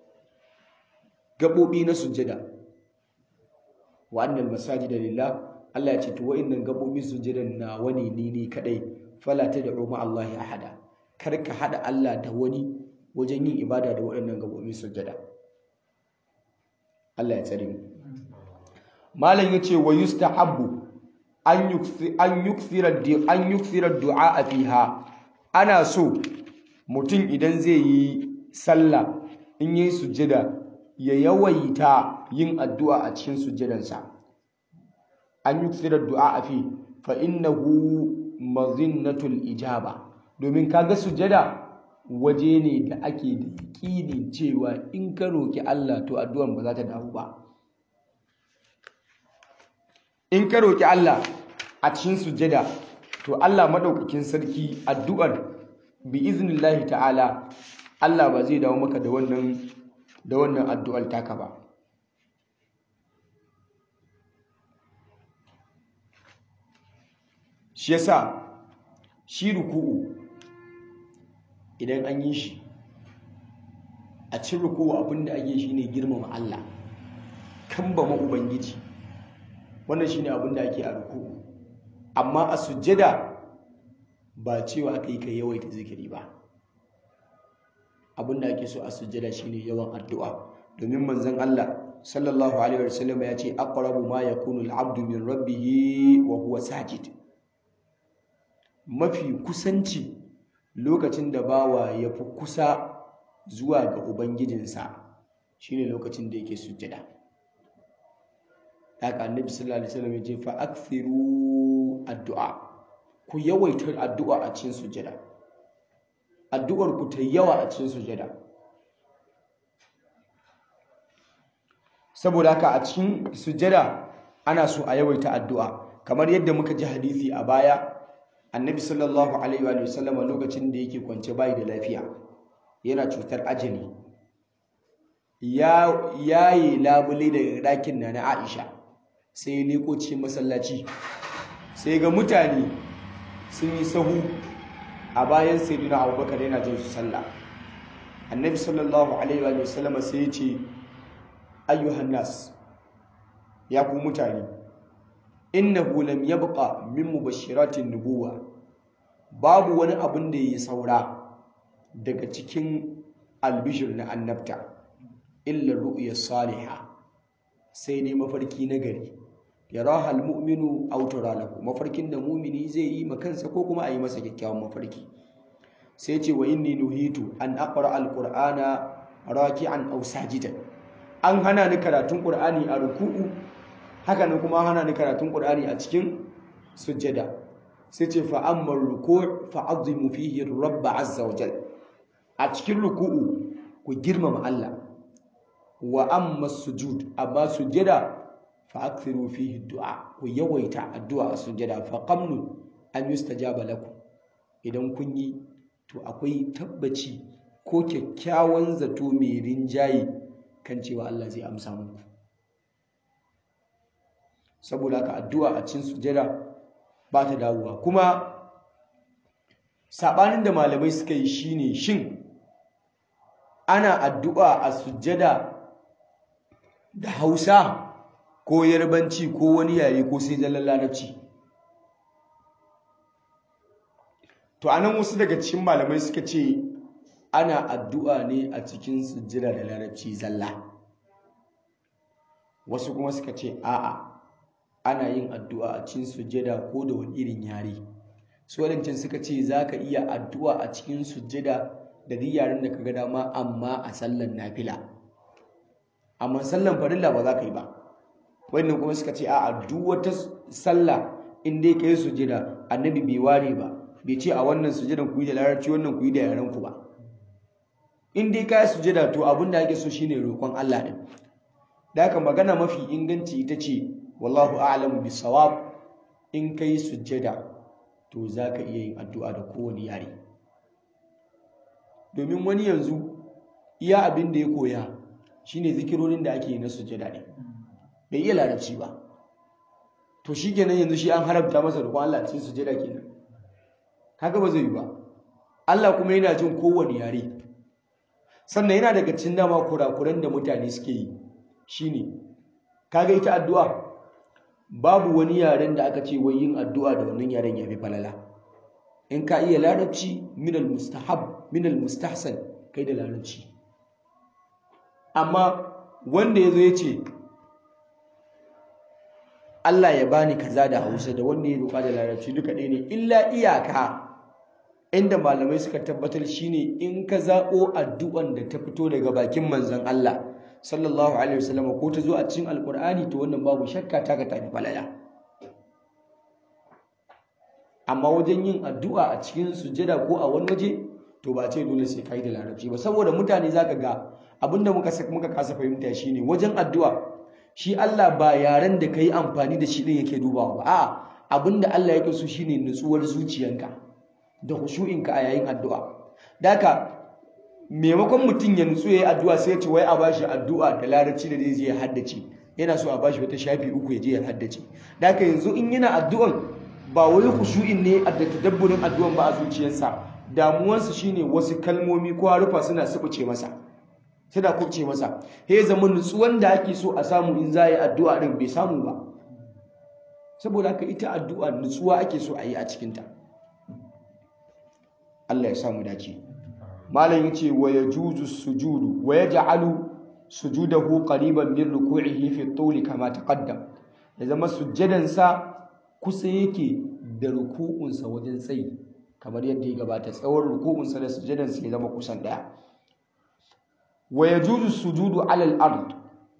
gaɓoɓi na sujada. wa annal masajida lillah, Allah ya ce to wa'annan gaɓoɓin sujadan na wani ni kadai, fala tad'u ma Allah ahada, kar ka hada Allah da wani wajen yin ibada da waɗannan gaɓoɓin sujada. Allah ya tsare mu. Malam yace wa yustahabbu an yukthira du'a fiha, ana so mutum idan zai yi sallah in yi sujada ya yawaita yin addu'a a cikin sujadansa. An yukthira du'a fi fa innahu mazinnatul ijaba, domin kaga sujada waje ne da ake da yaƙinin cewa in ka roki Allah to addu'an ba za ta dawo ba. In ka roki Allah a cikin sujada to Allah madaukakin sarki addu'ar bi iznillahi ta'ala Allah ba zai dawo maka da wannan addu'ar taka ba. Shi yasa shi ruku'u idan an yi shi a cikin ruku'u abinda ake shi ne girmama Allah, kambama ubangiji, wannan shine abinda ake a ruku'u. Amma a sujjada ba cewa aka yi kai yawaita zikiri ba, abinda ake so a sujjada shine yawan addu'a, domin manzon Allah sallallahu alaihi wasallam ya ce aqrabu ma yakunu al-'abdu min rabbih wa huwa sajid. Mafi kusanci lokacin da bawa ya fi kusa zuwa ga ubangijinsa shine lokacin da yake sujjada. Haka annabi sallallahu alaihi wasallam ya ce fa akthiru addu'a, ku yawaita addu'a a cikin sujjada, addu'ar ku ta yawa a cikin sujjada. Saboda haka a cikin sujjada ana so a yawaita addu'a, kamar yadda muka ji hadisi a baya. Annabi sallallahu alaihi wa sallam lokacin da yake kwance bai da lafiya, yana cutar ajali, ya yaye labule daga ɗakin na Aisha, sai ya leko cikin masallaci, sai ga mutane sun yi sahu a bayan sayyidina Abubakar yana jin su sallah. Annabi sallallahu alaihi wa sallam sai ya ce ayyuhan nas, ya ku mutane, innahu lam yabqa min mubashiratin nubuwa, babu wani abin da yayi saura daga cikin albishir na annabta illa ru'ya salihah, sai ne mafarki na gari, yaraha almu'minu aw tara lahu, mafarkin da mu'mini zai yi makansa ko kuma a yi masa kyakkyawan mafarki. Sai ce wa inni nuhitu an aqra alqur'ana raki'an aw sajidan, an hana ni karatun qur'ani a ruku'u, haka ne kuma hana ni karatun Qur'ani a cikin sujjada. Sai ce fa amma ruku' fa azimu fihi rabb azza wa jal, a cikin ruku'u ku girmama Allah, wa amma sujud, amma sujjada fa akthiru fihi du'a, ku yawaita addu'a a sujjada, fa qamnu an yustajaba lakum, idan kun yi to akwai tabbaci ko kyakkyawan zato mai rinjaye kan cewa Allah zai amsa muku. Saboda haka addu'a a cikin sujjada ba ta dawowa. Kuma sabanin da malamai suka yi shine, shin ana addu'a a sujjada da Hausa ko Yarbanci ko wani yare ko sai zallan Larabci? To anan wasu daga cikin malamai suka ce ana addu'a ne a cikin sujjada da Larabci zalla, wasu kuma suka ce a'a, ana yin addu'a a cikin sujjada ko da wani irin yare. Su wadancan suka ce za ka iya addu'a a cikin sujjada da duk yaren da ka ga dama, amma a sallan nafila, amma sallan farilla ba za ka yi ba. Wannan kuma suka ce a'a, duk wata sallah in dai ka yi sujjada, annabi bai ware ba, bai ce a wannan sujjadan ku yi da Larabci, wannan ku yi da yaren ku ba. In dai ka yi sujjada to abin da ake so shine roƙon Allah din. Da haka magana mafi inganci ita ce wallahu a'lamu bisawab, in kai sujjada to zaka iya yin addu'a da kowane yare. Domin wani yanzu iya abin da ya koya shine zikirorin da ake yi na sujjada ne, bai iya larabci ba, to shi kenan yanzu shi an haramta masa roƙon Allah a cikin sujjada kenan, haka ba zai yi ba. Allah kuma yana jin kowane yare. Sannan yana daga cikin dama kurakuran da mutane suke yi shine, kaga ita addu'a babu wani yaren da aka ce wai yin addu'a da wannan yaren ya fi falala. In ka iya larabci minal mustahab minal mustahsan kai da larabci, amma wanda ya zo ya ce Allah ya bani kaza da Hausa da wanda ya roƙa da larabci duka ɗaya ne, illa iyaka inda malamai suka tabbatar shine in ka zaɓo addu'an da ta fito daga bakin manzon Allah sallallahu alaihi wasallam ko ta zo a cikin alkur'ani, to wannan babu shakka ta ka tafi falala. Amma wajen yin addu'a a cikin sujjada ko a wani waje, to ba ce dole sai kai da larabci ba, saboda mutane zaka ga abinda muka kasa fahimta shine wajen addu'a shi Allah ba yaren da kai amfani da shi din yake dubawa ba, a'a abinda Allah yake so shine nutsuwar zuciyanka da khushu'inka a yayin addu'a. Daka maimakon mutum ya nutsu yayin addu'a sai ya ce wai a bashi addu'a da larabci da zai je ya haddace, yana so a bashi wata shafi 3 ya je ya haddace. Daka yanzu in yana addu'an ba wai khushu'in ne da tadabburin addu'an ba a zuciyarsa, damuwansa shine wasu kalmomi ko harufa suna subuce masa, suna kubce masa, he zaman nutsuwan da ake so a samu in za yi addu'a din bai samu ba. Saboda haka ita addu'a nutsuwa ake so a yi a cikinta. Allah ya samu dace. Malam yace wa yajuzu sujudu wa yaj'alu sujudahu qariban min ruku'ihi fi at-tul kama taqaddam. Ya zama sujjadansa kusa yake da ruku'unsa wajen tsayi, kamar yadda ya gabata, tsawon ruku'unsa da sujjadansa ya zama kusan daya. Wa yajuzu sujudu 'ala al-ard.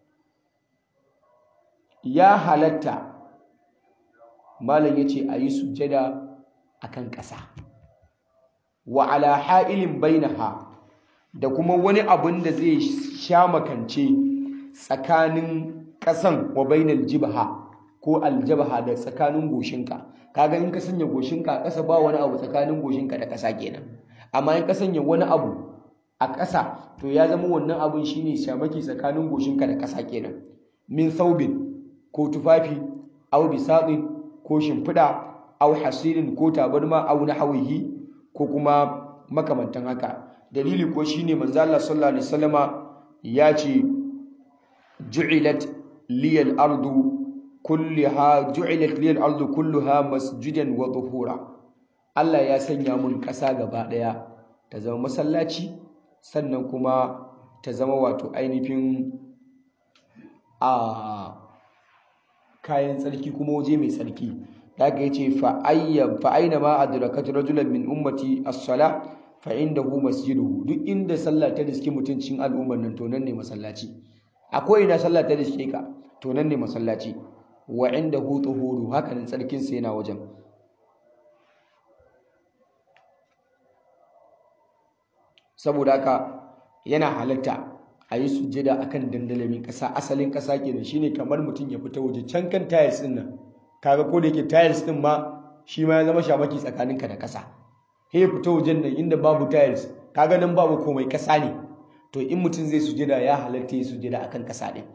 Ya halatta malam yace ayi sujjada akan ƙasa. Wa ala ha'ilin bainaha, da kuma wani abun da zai sha makance tsakanin ƙasan wa bainal jibha ko aljabha da tsakanin goshinka. Kaga in ka sanya goshinka a ƙasa ba wani abu tsakanin goshinka da ƙasa kenan, amma in ka sanya wani abu a ƙasa to ya zama wannan abun shine shamaki tsakanin goshinka da ƙasa kenan. Min thawbin, ko tufafi, aw bisatin, ko shimfiɗa, aw hasirin, ko tabarma, aw nahwihi, ko kuma makamantan haka. Dalili ko shine manzo Allah sallallahu alaihi wasallama ya ce ju'ilat liyal ardu kulluha masjidan wa tuhura. Allah ya sanya mun ƙasa gaba ɗaya ta zama masallaci, sannan kuma ta zama wato ainihin kayan tsarki kuma waje mai tsarki. Daga yace fa aina ma adrakat rajulan min ummati as-sala fa indahu masjiduhu. Duk inda sallah ta riski mutuncin al'ummar nan to nan ne masallaci. Akwai ina sallah ta riske ka to nan ne masallaci. Wa indahu tuhuru, haka nan tsarkin sa yana wajen. Saboda haka yana halatta a yi sujjada akan dandalamin ƙasa, asalin ƙasa kenan, shine kamar mutum ya fita waje can kan tiles din nan. Kaga ko da yake tiles din ma shi ma ya zama shamaki tsakaninka da ƙasa. He ya fita wajen nan inda babu tiles, kaga nan babu komai, ƙasa ne. To in mutum zai sujjada ya halatta ya sujjada akan ƙasa din.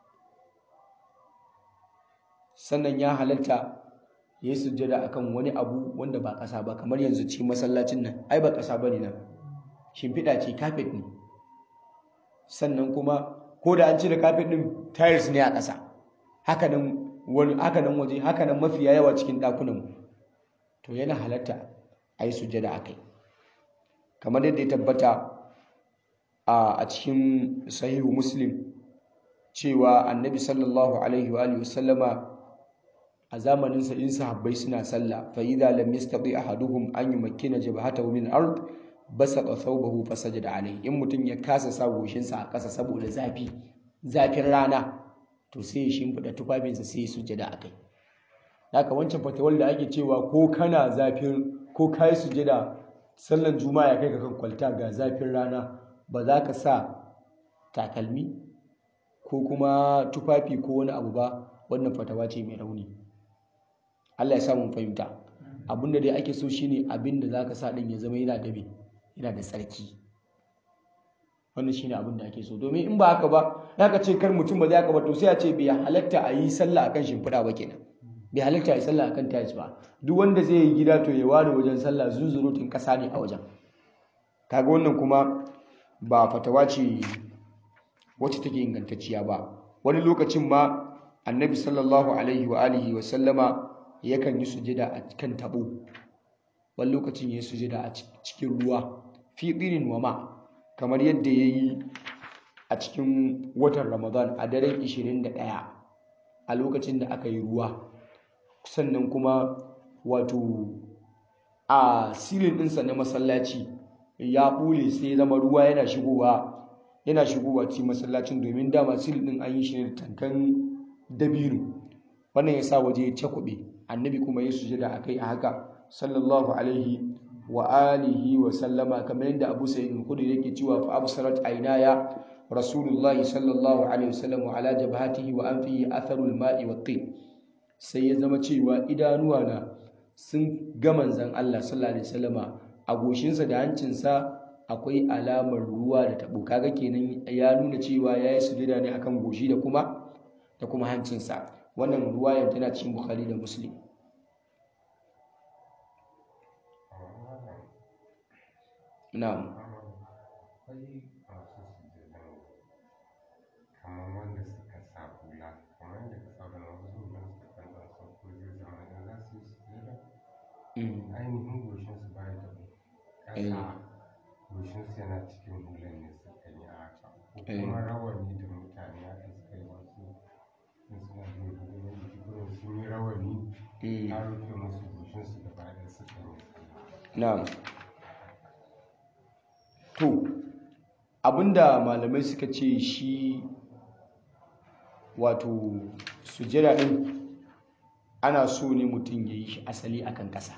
Sannan ya halatta ya yi sujjada akan wani abu wanda ba ƙasa ba, kamar yanzu cikin masallacin nan ai ba ƙasa bane nan, shimfiɗa ce, carpet ne. Sannan kuma ko da an cire carpet din tiles ne a ƙasa. Hakanan waje, hakanan mafiya yawa cikin ɗakunan mu. To yana halatta a yi sujjada akai. Kamar yadda ya tabbata a cikin sahihu Muslim cewa Annabi sallallahu alaihi wa sallama a zamaninsa in sahabbai suna sallah, fa idza lam yastati ahaduhum an yumakkina jabhatahu min al-ard basata thawbahu fasajada alayhi. In mutum ya kasa sa goshinsa a ƙasa saboda zafin rana, to sai ya shimfiɗa tufafinsa sai ya sujjada akai. Haka wancan fatawar da ake cewa ko kana zafin ko kai sujjada sallan juma'a ya kai ka kan kwalta ga zafin rana, ba za ka sa takalmi ko kuma tufafi ko wani abu ba, wannan fatawa ce mai rauni. Allah ya sa mun fahimta. Abinda dai ake so shine abinda zaka sa din ya zama yana da tsarki. wannan shine abin da ake so. Domin in ba haka ba, haka ce kar mutum ba zai haka ba, to sai a ce bai halatta a yi sallah akan shimfiɗa ba kenan, bai halatta a yi sallah akan tiles ba. Duk wanda zai yi gida to ya ware wajen sallah zunzurutun ƙasa ne a wajen. Kaga wannan kuma ba fatawa ce wacce take ingantacciya ba. Wani lokacin ma annabi sallallahu alaihi wa alihi wa sallama yakan yi sujada a kan tabo, wani lokacin ya yi sujada a cikin ruwa, fi ɗinin wa ma, kamar yadda ya yi a cikin watan Ramadan a daren 21 a lokacin da aka yi ruwa. Sannan kuma wato a silin ɗinsa na masallaci ya ɓule, sai ya zama ruwa yana shigowa cikin masallacin, domin dama silin ɗin an yi shi ne da tankan dabino. Wannan ya sa waje ya cakuɓe, annabi kuma ya sujada a kai a haka sallallahu alaihi wa alihi wa sallama, kamar yadda Abu Sa'id al-Khudri yake cewa fa absarat aynaya Rasulullah sallallahu alaihi wasallam ala jabhatihi wa anfihi atharul ma'i wat tin. Sai ya zama cewa idanuwa na sun ga manzon Allah sallallahu alaihi wasallama, a goshinsa da hancinsa akwai alamar ruwa da tabo. Kaga kenan ya nuna cewa yayi sujada ne akan goshi da kuma hancinsa. Wannan ruwayan tana cikin Bukhari da Muslim. Na'am. Kamar wanda suka sa hula, kamar yadda ka sa hula wasu hulan suka kan ɗan sauko zai zama idan za su yi sujada ainihin goshinsu ba ya taɓo ƙasa, goshinsu yana cikin hulan ne suka yi a haka. Ko kuma rawani da mutane aka suka yi wasu in suna jin hudumin da kikunan sun yi rawani ta rufe musu goshinsu gaba ɗaya suka yi sallah. Na'am. To, abinda malamai suka ce shi wato sujada ɗin ana so ne mutum ya yi shi asali akan ƙasa.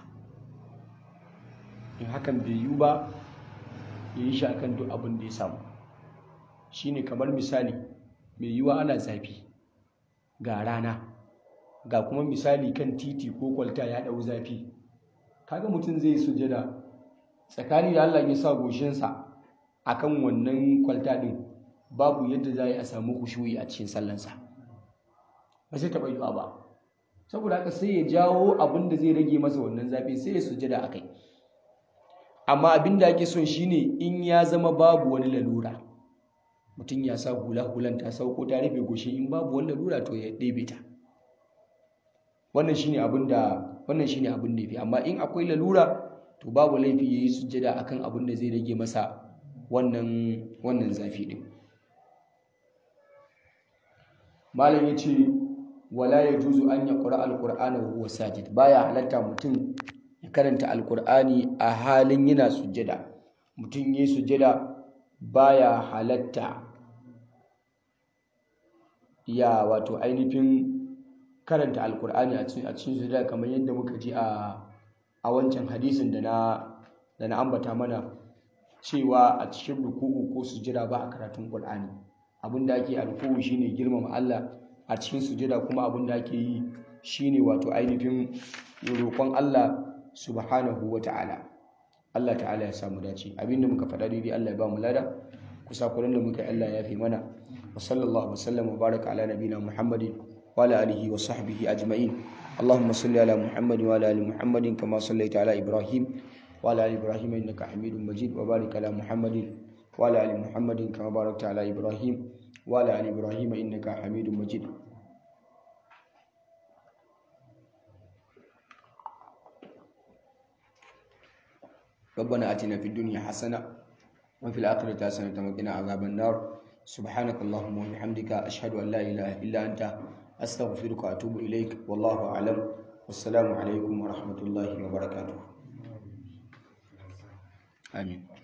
In hakan bai yiwu ba, ya yi shi akan duk abin da ya samu. Shi ne kamar misali, mai yiwuwa ana zafi, ga rana, ga kuma misali kan titi ko kwalta ya ɗau zafi. Kaga mutum zai yi sujada tsakani da Allah ya sa goshinsa akan wannan kwalta ɗin, babu yadda za a samu khushu'i a cikin sallansa, ba zai taɓa yiwa ba. Saboda haka sai ya jawo abin da zai rage masa wannan zafi, sai ya sujada a kai. Amma abin da ake son shine in ya zama babu wani lalura, mutum ya sa hulan ta sauko ta rufe goshi, in babu wani lalura to ya ɗebe ta. Wannan shine abin da yafi. Amma in akwai lalura to babu laifi yayi sujada akan abin da zai rage masa wannan zafi din. Malam yace wala yajuzu an yaqra alqur'ana wa huwa sajid. Baya halatta mutum ya karanta alqur'ani a halin yana sujada. Mutum yayi sujada baya halatta ya wato ainihin karanta alqur'ani a cikin sujada, kamar yadda muka ji a wancan hadisin da na ambata mana cewa a cikin ruku'u ko sujada ba a karatun Qur'ani. Abinda ake a ruku'u shine girmama Allah, a cikin sujada kuma abinda ake yi shine wato ainihin roƙon Allah subhanahu wata'ala. Allah ta'ala ya samu dace. Abinda muka faɗa daidai Allah ya ba mu lada, kusakuran da muka yi Allah ya yafe mana. Wa sallallahu wa sallam wa baraka ala nabina Muhammadin wa ala alihi wa sahbihi ajma'in. اللهم صل على محمد وعلى ال محمد كما صليت على ابراهيم وعلى ال ابراهيم انك حميد مجيد، وبارك على محمد وعلى ال محمد كما باركت على ابراهيم وعلى ال ابراهيم انك حميد مجيد. ربنا آتنا في الدنيا حسنة وفي الآخرة حسنة وقنا عذاب النار. سبحانك اللهم وبحمدك أشهد أن لا إله إلا أنت أستغفرك وأتوب إليك، والله أعلم، والسلام عليكم ورحمة الله وبركاته. آمين.